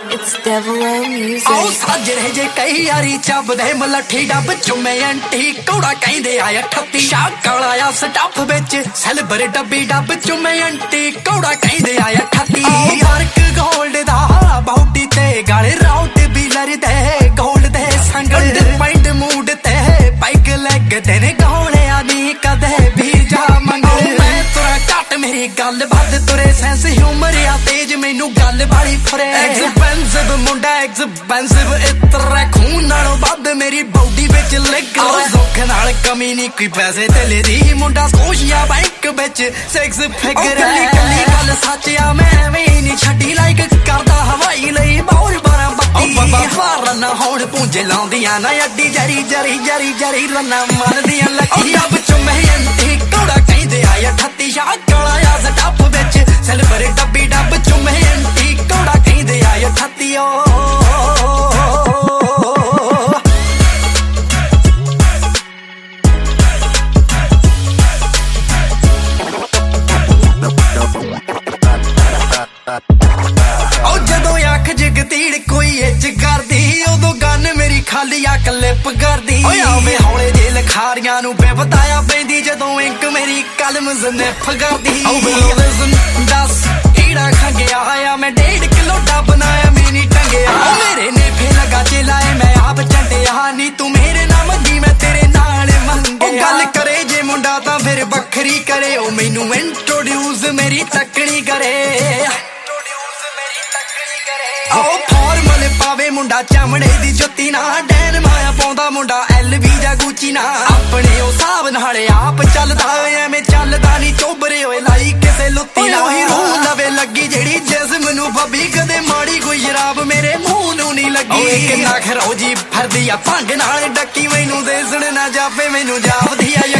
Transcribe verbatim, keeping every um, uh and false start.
It's Devil O Music. आओ साजरे जे कई यारी चबदे मलठी डब चुमे अंटी कौड़ा कहंदे आ अठत्ती शाकल आया स्टफ विच सिल्वर डब्बी डब चुमे अंटी कौड़ा कहंदे आ अठत्ती वर्क गोल्ड दा बाउटी ते गाले राउट भी लरदे गोल्ड दे संगल पॉइंट मूड ते बाइक लग दे ने गहोले आनी कदे भी जा मंगल मैं तुरा घट मेरी गल बद तुरे सेंस ह्यूमर आ तेज मैनू गल वाली फरे एक्सपेंसिव मुंडा एक्सपेंसिव इतरा खून नालों बद मेरी बॉडी विच लिग सुख नाल कमी नहीं कोई पैसे तेले दी मुंडा स्कोशिया बैंक विच सिक्स फिगर कली कली गल सच आ मैं भी नहीं छड्डी लाइक करदा हवाई लई बाहर बारह बत्ती बाबा रन्ना होण पूंजे लाउंदियां ना अड्डी जरी जरी जरी जरी रन्ना मारदियां लकी अब चुमे अंटी कौड़ा कहंदे आ अठत्ती शाकल आया स्टफ विच सिल्वर डब्बी डब चुमे अंटी कौड़ा कहंदे आ अठत्ती ओ खाली आ क्लिप करदी आवे हौले जे लखारियां नू बेबताया पैंदी जदों इंक मेरी कलम ज़निफ करदी दस ईड़ा खंगया आया मैं डेढ़ किलो डब बनाया मेरी टंगया मेरे नेफे लगा चिल्लाए मैं आप चंडिया नी तू मेरे नाम मंगी मैं तेरे नाल मंगे गल करे जे मुंडा तां फिर बखरी करे ओ मैनू इंट्रोड्यूस मेरी तकड़ी करे आओ फॉर्मल पावे मुंडा चमड़े दी जुत्ती ना डैन माया पाउंदा मुंडा एल वी जा गुची ना अपने ओ साहब नाले आप चलदा एवें चलदा नी चोबरे होए लाई किसे लुत्ती ना ओही रूह लवे लगी जेड़ी जिस्म नू फबी कदे माड़ी कोई शराब मेरे मुंह नू नहीं लगी किन्ना खरौजी फरदी आ भंग नाल डक्की मैनू देसण ना जापे मैनू जापदी आ